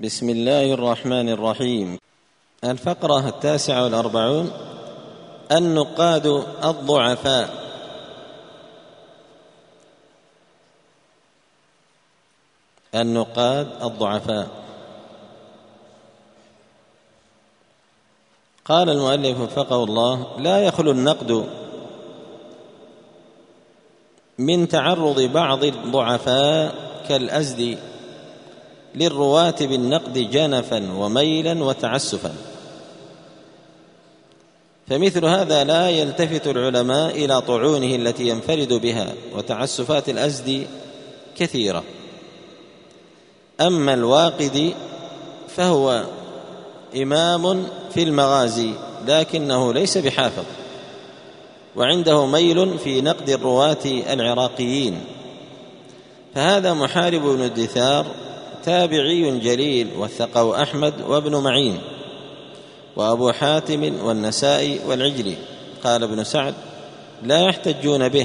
بسم الله الرحمن الرحيم. الفقرة 49 النقاد الضعفاء. النقاد الضعفاء. قال المؤلف وفقه الله: لا يخلو النقد من تعرض بعض الضعفاء كالأزدي للرواة بالنقد جنفا وميلا وتعسفا، فمثل هذا لا يلتفت العلماء إلى طعونه التي ينفرد بها، وتعسفات الأزدي كثيرة. أما الواقدي فهو إمام في المغازي لكنه ليس بحافظ، وعنده ميل في نقد الرواة العراقيين، فهذا محارب بن الدثار تابعي جليل، وثقه أحمد وابن معين وأبو حاتم والنسائي والعجلي. قال ابن سعد: لا يحتجون به.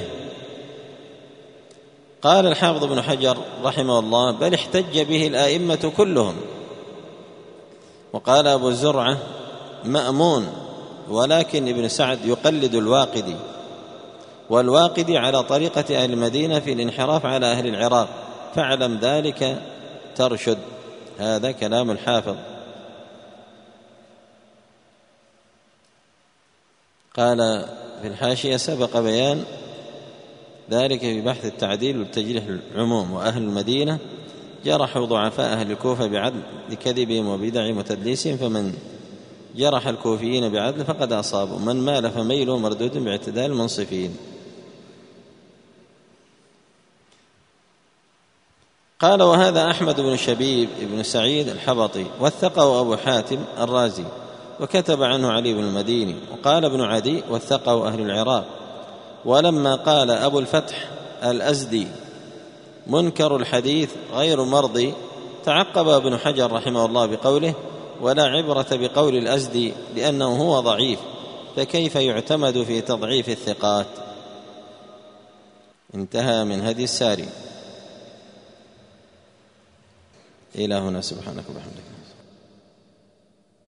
قال الحافظ ابن حجر رحمه الله: بل احتج به الآئمة كلهم. وقال أبو زرعة: مأمون، ولكن ابن سعد يقلد الواقدي، والواقدي على طريقة أهل المدينة في الانحراف على أهل العراق، فاعلم ذلك ترشد. هذا كلام الحافظ. قال في الحاشية: سبق بيان ذلك في بحث التعديل والتجريح العموم، وأهل المدينة جرحوا ضعفاء أهل الكوفة بعدل لكذبهم وبدعهم وتدليسهم، فمن جرح الكوفيين بعدل فقد أصاب، ومن مال فميله مردود باعتدال المنصفين. قال: وهذا أحمد بن شبيب بن سعيد الحبطي، وثقه أبو حاتم الرازي، وكتب عنه علي بن المديني. وقال ابن عدي: وثقه أهل العراق. ولما قال أبو الفتح الأزدي منكر الحديث غير مرضي، تعقب ابن حجر رحمه الله بقوله: ولا عبرة بقول الأزدي لأنه هو ضعيف، فكيف يعتمد في تضعيف الثقات؟ انتهى من هدي الساري. إلى هنا، سبحانك وبحمدك.